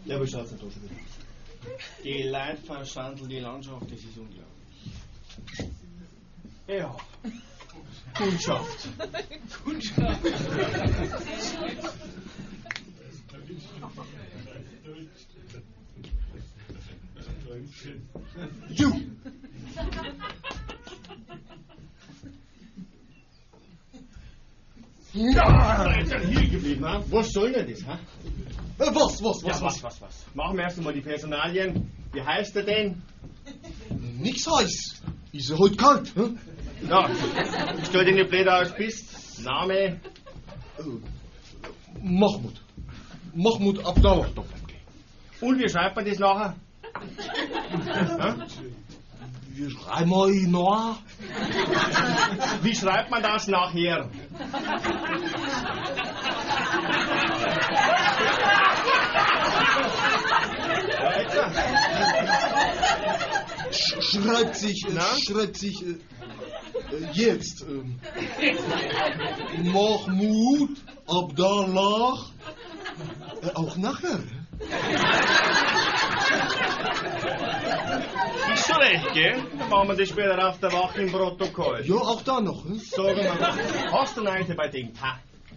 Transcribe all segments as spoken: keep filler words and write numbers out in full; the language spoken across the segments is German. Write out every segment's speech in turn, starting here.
Ja, wie schaut's denn da schon wieder? Die Leute verschandeln die Landschaft, das ist unglaublich. Ja. Kundschaft. Kundschaft. Du! Ja, ist er hier geblieben, ha? Was soll denn das, ha? Was, was, was, ja, was, was, was? Machen wir erst einmal die Personalien. Wie heißt er denn? Nix heiß. Ist er heute kalt, hm? Ja, stell dir nicht blöd aus, bist. Name? Mahmud. Mahmud Abdallah. Und wie schreibt man das nachher? Ja? Wie schreiben wir ihn nach? Wie schreibt man das nachher? Sch schreibt sich, äh, schreibt sich, äh, äh, jetzt, ähm, Mahmud Abdallah, äh, auch nachher. Ist schon recht, gell? Dann machen wir das später auf der Wache im Protokoll. Ja, auch da noch. Hm? Sag mal, hast du eigentlich bei dem ha?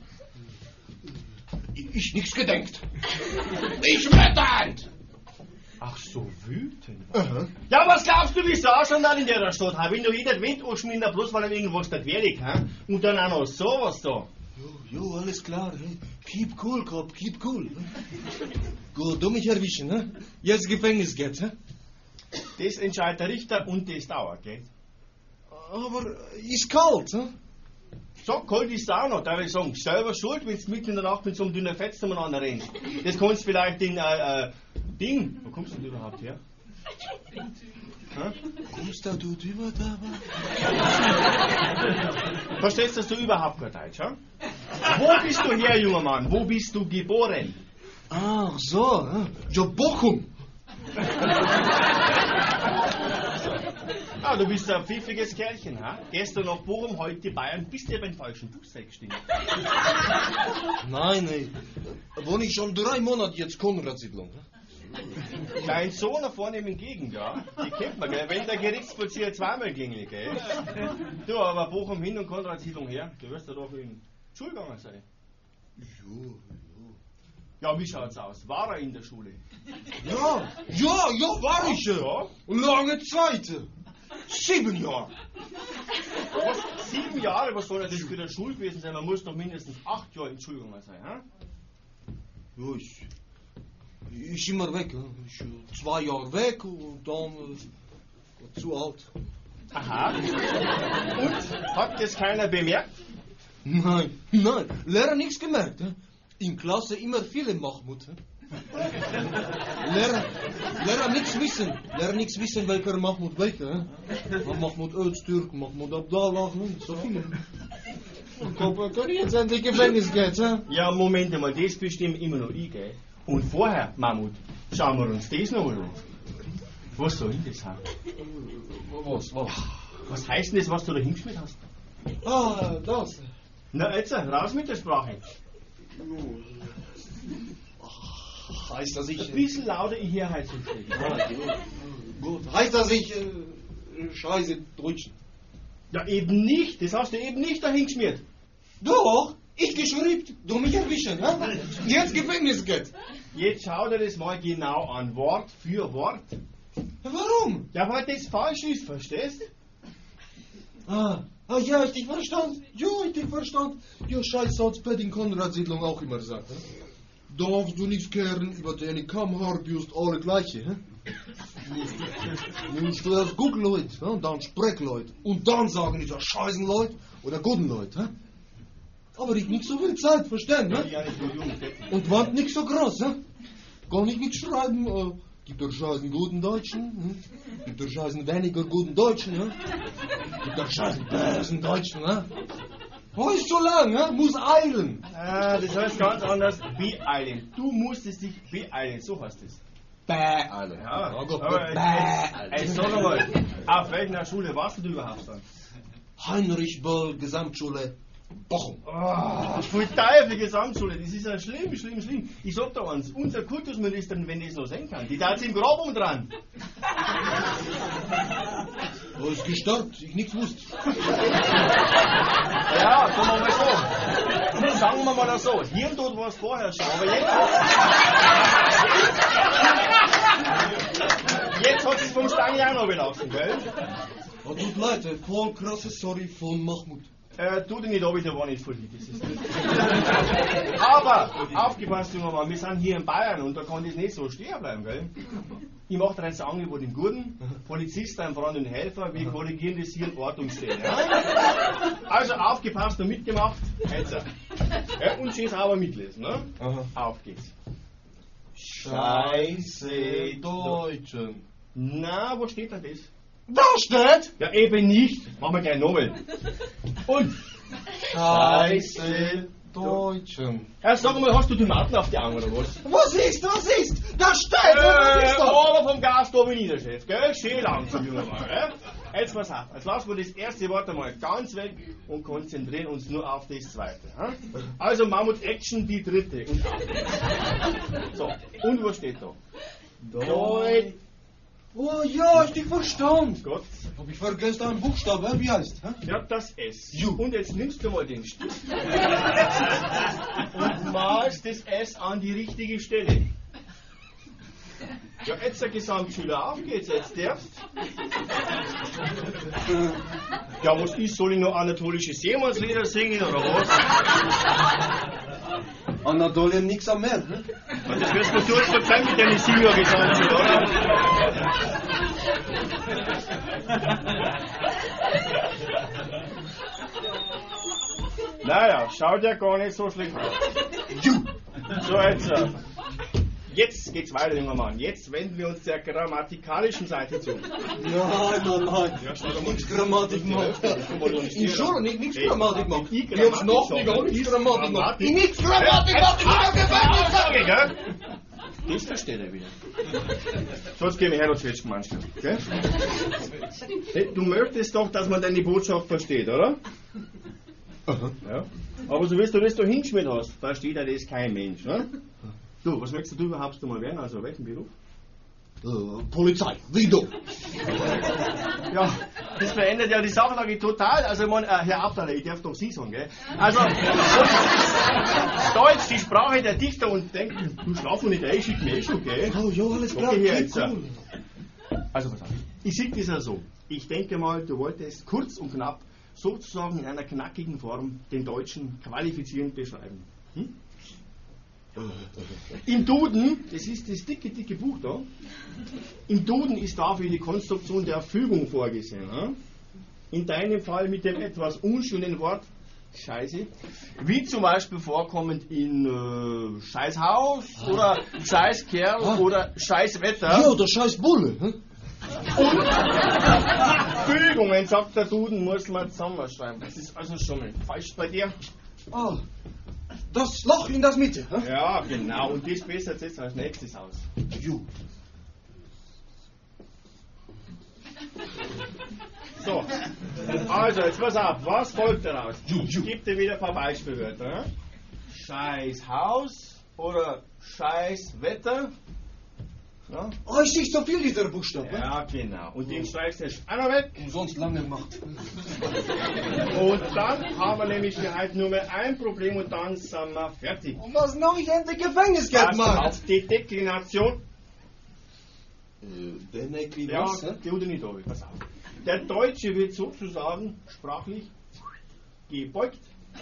Ich nix gedenkt. Ich wütend! Ach, so wütend? Aha. Ja, was glaubst du, wie es ausschaut dann in der Stadt? Wenn du jeder Wind anschmieren, bloß weil er irgendwas da querlich, ha? Und dann auch noch sowas da. Jo, jo, alles klar. Hey. Keep cool, Kopf, keep cool. Gut, du mich erwischen, ne? Jetzt Gefängnis geht, hä? Das entscheidet der Richter und das dauert, gell? Aber ist kalt, hä? So kalt ist es auch noch, darf ich sagen. Selber schuld, wenn du mitten in der Nacht mit so einem dünnen Fetz umeinander rennst. Das kannst du vielleicht in, äh, äh, Ding. Wo kommst du denn überhaupt her? Ha? Kommst da du drüber da? Verstehst du, dass du überhaupt kein Deutsch, ha? Wo bist du her, junger Mann? Wo bist du geboren? Ach so, hä? Ja, Bochum. Ah, du bist ein pfiffiges Kerlchen, ha? Gestern nach Bochum, heute Bayern, bist du ja beim falschen Bus eingestiegen. Nein, ey. Wohne ich schon drei Monate jetzt Konradsiedlung. Dein Sohn da vorne im Gegend, ja? Die kennt man, gell? Wenn der Gerichtsvollzieher zweimal klingelt, gell? Du, aber Bochum hin und Konradsiedlung her, du wirst ja doch in Schule gegangen sein. Jo, jo. Ja, wie schaut's aus? War er in der Schule? Ja, ja, ja, war ich. Ja? Lange Zeit. Sieben Jahre. Was? Sieben Jahre? Was soll das für der Schule gewesen sein? Man muss doch mindestens acht Jahre in Schule gegangen sein, ha? Ja, ich, ich immer weg. Ich, zwei Jahre weg und dann äh, zu alt. Aha. Und? Hat das keiner bemerkt? Nein, nein, Lehrer nichts gemerkt. In Klasse immer viele Mahmud. Lehrer, Lehrer nichts wissen. Lehrer nichts wissen, welcher Mahmud welcher. Mahmud Öztürk, Mahmud Abdallah, so viele. Kann ich jetzt endlich Gefängnis gehen, Ja, Moment einmal, das bestimmt immer noch ich, gell? Und vorher, Mammut, schauen wir uns das noch mal an. Was soll denn das haben? Was, was? Was heißt denn das, was du da hingeschmiert hast? Ah, das. Na, jetzt, raus mit der Sprache. Heißt, dass ich... Ein bisschen lauter, ich höre halt so schlecht. Ah, gut. Heißt, dass ich äh, Scheiße Deutschen. Ja, eben nicht. Das hast du eben nicht da hingeschmiert. Doch, ich geschrieben. Du mich erwischen, ne? Jetzt Gefängnis geht. Jetzt schau dir das mal genau an, Wort für Wort. Warum? Ja, weil das falsch ist, verstehst du? Ah, ah ja, ich dich verstand. Ja, ich dich verstand. Ja, scheiß hat's bei den Konradsiedlung auch immer gesagt, ne? Darfst du nichts kehren, über deine Kammhaarbürst alle gleiche, hä? Musst du erst gucken, Leute, ne? Und dann sprech, Leute. Und dann sagen diese scheißen Leute oder guten Leute, hä? Aber ich nicht so viel Zeit, verstehen, ne? Ja, nicht so jung. Und Wand nicht so groß, hä? Gar nicht mitschreiben, äh, gibt der scheißen guten Deutschen, hm? Gibt der scheißen weniger guten Deutschen, hä? Gibt der scheißen bösen Deutschen, hä? Oh, ist so lang, ne? Muss eilen. Ah, das heißt ganz anders, beeilen. Du musstest dich beeilen, so heißt es. Beeilen. Ja, Ja, Gott, aber beeilen. jetzt, jetzt sag mal, auf welcher Schule warst du überhaupt dann? Heinrich Böll, Gesamtschule, Bochum. Oh, voll Teufel, Gesamtschule, das ist ja schlimm, schlimm, schlimm. Ich sag da eins, unser Kultusministerin, wenn das noch sein kann, die tat im Grab um dran. Er ist gestorben, ich nichts wusste. Ja, sagen wir mal so. Sagen wir mal so, Hirntod war es vorher schon, aber jetzt jetzt hat es vom Stange auch noch belassen, gell? Oh, tut leid, voll krasse Sorry von Mahmoud. Äh, tu dir nicht ab, der war nicht von dir, das ist nicht. Aber, aufgepasst, junger Mann, wir sind hier in Bayern und da kann das nicht so stehen bleiben, gell? Ich mache dir jetzt ein Angebot im Guten, Polizist, ein Freund und Helfer, wir korrigieren das hier in Ordnungsstelle. Ja? Also aufgepasst und mitgemacht, jetzt. Ja, und schön sauber mitlesen, ne? Aha. Auf geht's. Scheiße Deutschen. Na, wo steht da das? Da steht! Ja, eben nicht. Machen wir gleich nochmal. Und? Scheiße Deutschen. Ja, sag mal, hast du Tomaten auf die Augen oder was? Was ist, was ist? Da steht! Was Äh, ist da? aber vom Gas da bin ich der Chef, gell? Schön langsam, junger Mann, gell? Jetzt pass auf, jetzt lassen wir das erste Wort einmal ganz weg und konzentrieren uns nur auf das zweite. Hm? Also Mammut Action, die dritte. Und auf geht's. So, und was steht da? Deut. Oh ja, ich dich verstanden. Gott. Hab ich vergessen einen Buchstaben, wie heißt? Hä? Ja, das S. Ju. Und jetzt nimmst du mal den Stift und malst das S an die richtige Stelle. Ja, jetzt der Gesamtschüler, auf geht's, jetzt darfst. Ja, was ist, soll ich noch anatolische Seemannslieder singen oder was? Anatolien nix am Meer. Hä? Und das wirst du kurz verzeihen mit deinem Senior-Gesamtschüler, oder? Naja, schaut ja gar nicht so schlecht aus. So, jetzt. Äh, Jetzt geht's weiter, junger Mann. Jetzt wenden wir uns der grammatikalischen Seite zu. Nein, nein, nein. Ja, schau doch mal. Nichts Grammatik machen. Ich schon, nicht nichts Grammatik machen. Ich Ich hab's noch nicht, gar nichts Grammatik machen. Ich nichts Grammatik machen. Ich hab gesagt, Das versteht er wieder. So, jetzt gehen wir her und zwetschgen manchmal. Gell? Du möchtest doch, dass man deine Botschaft versteht, oder? Ja. Aber so wie du das da hingeschmiert hast, versteht er das kein Mensch, ne? Du, was möchtest du überhaupt mal werden? Also welchen Beruf? Uh, Polizei, wie du? Ja, das verändert ja die Sachlage total. Also, man, äh, Herr Abdaler, ich darf doch Sie sagen, gell? Also, Deutsch, die Sprache der Dichter und denken, du schlafen nicht ein, schick mir eh schon, gell? Oh ja, alles klar. Okay, hier Okay, jetzt. cool. Also, pass auf. Ich sehe das ja so. Ich denke mal, du wolltest kurz und knapp, sozusagen in einer knackigen Form, den Deutschen qualifizierend beschreiben. Hm? Im Duden, das ist das dicke, dicke Buch da, im Duden ist dafür die Konstruktion der Fügung vorgesehen. Ja? In deinem Fall mit dem etwas unschönen Wort Scheiße, wie zum Beispiel vorkommend in äh, Scheißhaus oder Scheißkerl Ah. oder Scheißwetter. Ja, der scheiß Bulle. Hm? Und Fügungen, sagt der Duden, muss man zusammenschreiben. Das ist also schon mal falsch bei dir. Ah, das Loch in das Mitte. Hm? Ja, genau. Und das bessert jetzt als nächstes aus. Ju. So, also jetzt pass auf, was folgt daraus? Ju, ju. Ich gebe dir wieder ein paar Beispielwörter. Ja? Scheiß Haus oder Scheiß Wetter. Ja? Oh, ich sehe so viel dieser Buchstaben. Hm? Ja, genau. Und den streichst du jetzt auch noch weg. Umsonst lange gemacht. Und dann haben wir nämlich hier halt nur mehr ein Problem und dann sind wir fertig. Und was noch ich endlich Gefängnisgeld Pass machen? auf die Deklination. Äh, Benekli, Ja, was? Hä? die oder nicht, Obi, pass auf. Der Deutsche wird sozusagen sprachlich gebeugt.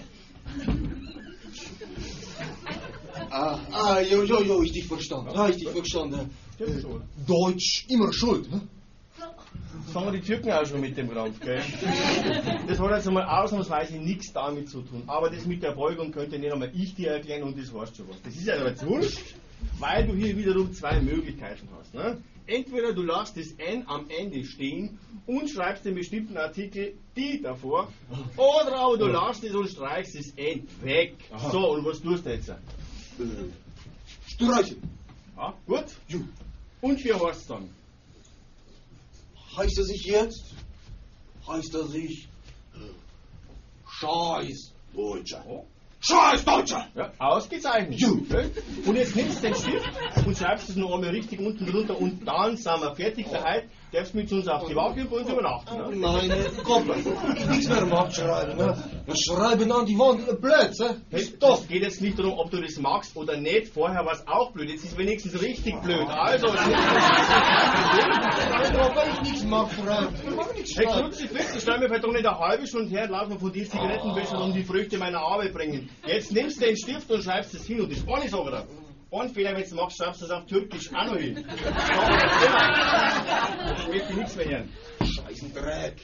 Ah, ah, jo, jo, jo, ich dich verstanden. Ah, ich dich verstanden. Stimmt schon. Deutsch, immer schuld. Hm? Jetzt haben wir die Türken auch schon mit dem Krampf, gell? Das hat jetzt einmal ausnahmsweise nichts damit zu tun. Aber das mit der Beugung könnte nicht einmal ich dir erklären und das weißt schon was. Das ist ja aber jetzt wurscht, weil du hier wiederum zwei Möglichkeiten hast. Ne? Entweder du lässt das N am Ende stehen und schreibst den bestimmten Artikel die davor, oder aber du lässt es und streichst das N weg. Aha. So, und was tust du jetzt? Äh, Streichen. Ja, gut? Ju. Und für was dann? Heißt er sich jetzt? Heißt er sich? Äh, Scheiß. Deutscher. Scheiß Deutscher! Ja, ausgezeichnet. Gut. Und jetzt nimmst du den Stift und schreibst es noch einmal richtig unten drunter und dann sind wir fertig. Daheim darfst du mit uns auf die Wache und bei uns übernachten. Ne? Meine Koppel. Nichts mehr am Abschreiben. Ne? Wir schreiben an die Wand blöd. Ne? Hey, das geht jetzt nicht darum, ob du das magst oder nicht. Vorher war es auch blöd. Jetzt ist es wenigstens richtig blöd. Also, Aber ich nichts mag schreiben. Ich mag nichts hey, schreiben. Kruzifix, stell mir vielleicht doch nicht eine halbe Stunde her und lauf mir von dir Zigarettenbächer um die Früchte meiner Arbeit bringen. Jetzt nimmst du den Stift und schreibst es hin und das eine ist aber ein Fehler, wenn du machst, schreibst du das auf Türkisch auch noch hin. Ich möchte nichts mehr hören. Scheißen Dreck.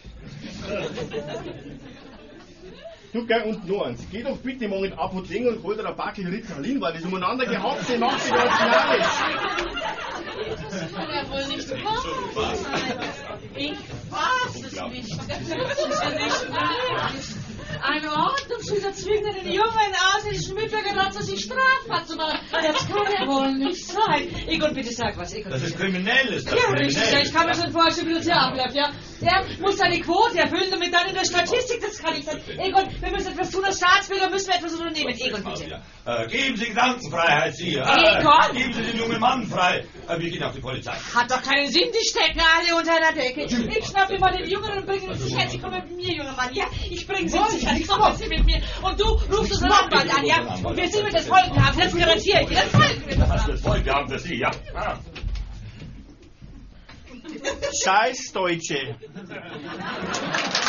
Du, gell, und noch eins. Geh doch bitte mal in die Apotheke und hol dir ein Backel Ritalin, weil das umeinander gehabt sind, macht sie ganz narrisch. Das kann ja wohl nicht wahr sein. Ich fass es nicht. Das ist ja nicht möglich. Eine Ordnungshüter zwingt einen jungen ausländischen Mitbürger dazu, sich strafbar zu machen. Das kann ja wohl nicht sein. Egon, bitte sag was. Egon, Das ist bitte. kriminell, ist das Ja, kriminell. richtig. Ja, ich kann mir schon vorstellen, wie das hier abläuft, ja. Der muss seine Quote erfüllen, damit dann in der Statistik, das kann ich nicht. Egon, wir müssen etwas tun. Als Staatsbürger müssen wir etwas unternehmen. Egon, bitte. Äh, geben Sie Gedankenfreiheit, Sie. Äh, Egon! Geben Sie den jungen Mann frei. Äh, wir gehen auf die Polizei. Hat doch keinen Sinn, die stecken alle unter einer Decke. Ich schnapp mir mal den Jungen und bringe ihn in Sicherheit. Sie kommen mit mir, junger Mann. Ja, ich bringe Sie in Sicherheit. Kommen Sie mit mir. Und du rufst unseren Anwalt an, ja? Und wir sind mit das Folgen haben. Das garantiere ich dir. Das folgen wir Das das ist voll, wir haben für Sie, ja. Ah. Scheiß Deutsche.